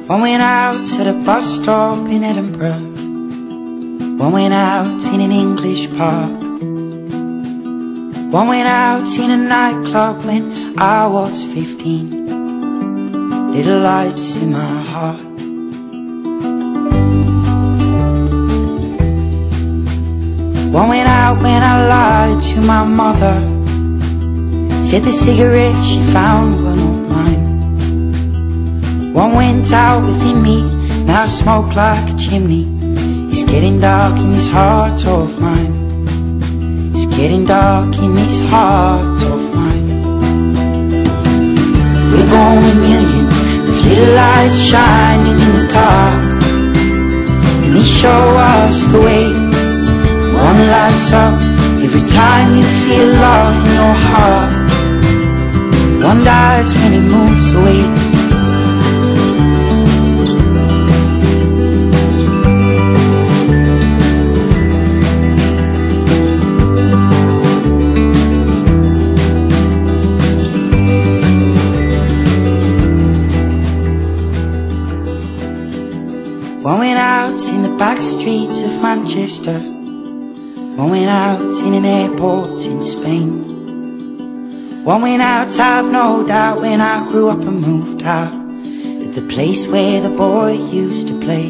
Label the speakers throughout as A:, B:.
A: One went out to the bus stop in Edinburgh. One went out in an English park. One went out in a nightclub when I was 15. Little lights in my heart. One went out when I lied to my mother. Said the cigarettes she found were not mine. One went out within me, now I smoke like a chimney. It's getting dark in this heart of mine. It's getting dark in this heart of mine. We're born with millions of little lights shining in the dark, and they show us the way. One lights up every time you feel love in your heart. One dies when it moves away. One went out in the back streets of Manchester. One went out in an airport in Spain. One went out, I've no doubt, when I grew up and moved out, at the place where the boy used to play.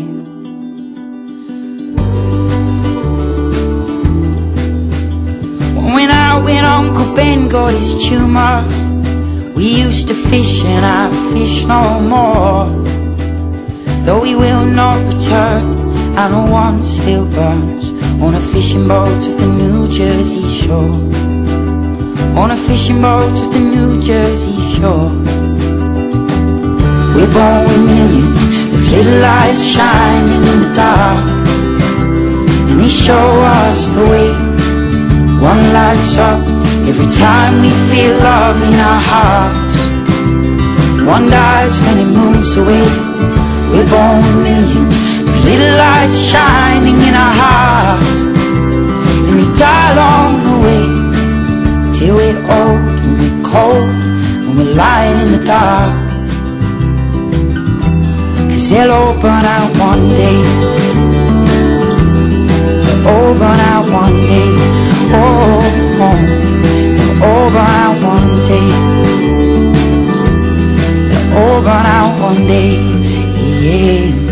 A: One went out when Uncle Ben got his tumour. We used to fish and I fish no more. Though we will not return, I know one still burns on a fishing boat of the New Jersey shore. On a fishing boat of the New Jersey shore. We're born with millions of little lights shining in the dark, and they show us the way. One lights up every time we feel love in our hearts. One dies when it moves away. We're born with millions of little lights shining in our hearts, and they die along the way, till we're old and we're cold and we're lying in the dark. 'Cause they'll all burn out one day. They'll all burn out one day. Oh, oh. They'll all burn out one day. They'll all burn out one day. Yeah.